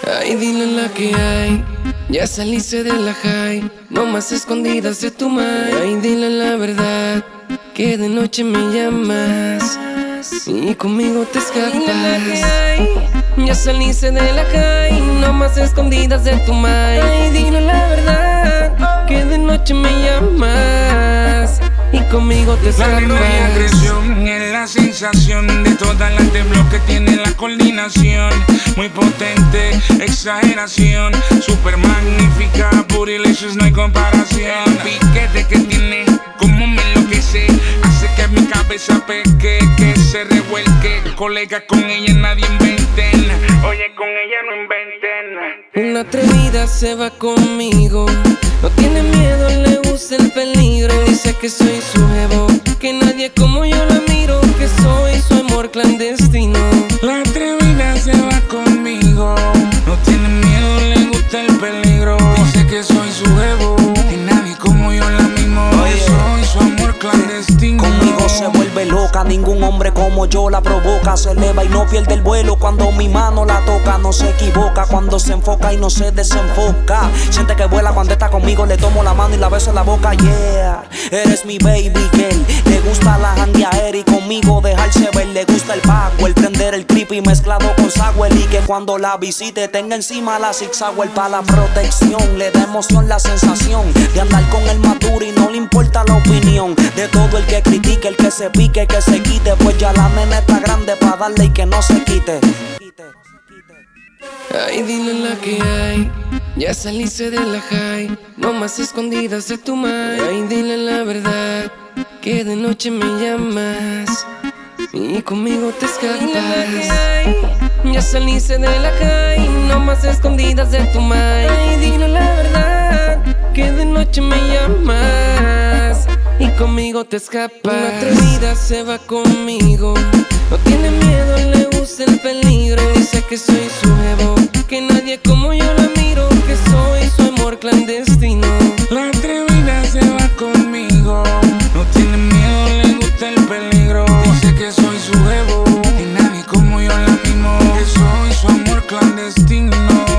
Ay, dile la que hay. Ya saliste de la high, no más escondidas de tu mind. Ay, dile la verdad, que de noche me llamas y conmigo te escapas. Dile la que hay. Ya saliste de la high, no más escondidas de tu mind. Ay, dile la verdad, que de noche me llamas y conmigo te escapas. La y agresión es la sensación de toda la templo que tiene la coordinación. Muy potente, exageración, super magnífica, purilicious, no hay comparación. El piquete que tiene, como me enloquece, hace que mi cabeza peque, que se revuelque. Colega, con ella nadie inventen, oye, con ella no inventen. Una atrevida se va conmigo, no tiene miedo, le gusta el peligro. Dice que soy su jevo, que nadie como yo la miro, que soy su amor clandestino. La atrevida se va conmigo, no tiene miedo, le gusta el peligro. Dice que soy su jevo, que nadie como yo la mimo, que soy su amor clandestino. Conmigo se vuelve loca, ningún hombre como yo la provoca. Se eleva y no pierde el vuelo cuando mi mano la toca. No se equivoca cuando se enfoca y no se desenfoca. Siente que vuela cuando está conmigo, le tomo la mano y la beso en la boca. Yeah, eres mi baby girl. Le gusta la jangueaera y conmigo dejarse ver. Le gusta el power, prender el creepy mezclado con sour. Y que cuando la visite tenga encima la Six Hour para la protección. Le da emoción la sensación de andar con el maduro y no le importa la opinión de todo el que critique, el que se pique, que se quite. Pues ya la nena está grande para darle y que no se quite. Ay, dile la que hay. Ya saliste de la high, no más escondidas de tu mind. Ay, dile la verdad, que de noche me llamas y conmigo te escapas. Dile la que hay. Ya saliste de la high, no más escondidas de tu mind. Ay, dile la verdad, que de noche me llamas y conmigo te escapas. Una atrevida se va conmigo, no tiene miedo, le gusta el peligro. Dice que soy su jevo, que nadie como yo la miro, que soy su amor clandestino. La atrevida se va conmigo, no tiene miedo, le gusta el peligro. Dice que soy su jevo, que nadie como yo la mimo, que soy su amor clandestino.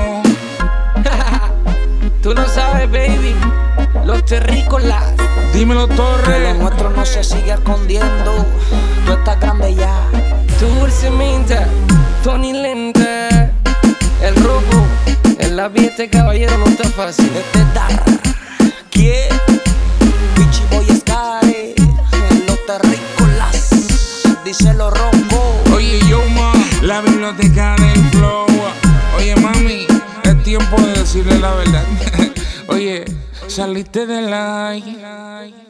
Tú lo sabes, baby, los terrícolas. Dímelo, Torre. Que lo nuestro no se sigue escondiendo. Tú estás grande ya. Tu dulce menta, Tony Lenta, el robo, en la vida este caballero no está fácil. Este dar, ¿quién? Pichi Boy Sky, los terrícolas, díselo Ronco. Oye, yo, ma, la biblioteca del flow. Oye, mami, es tiempo de decirle la verdad. Oye, saliste del like.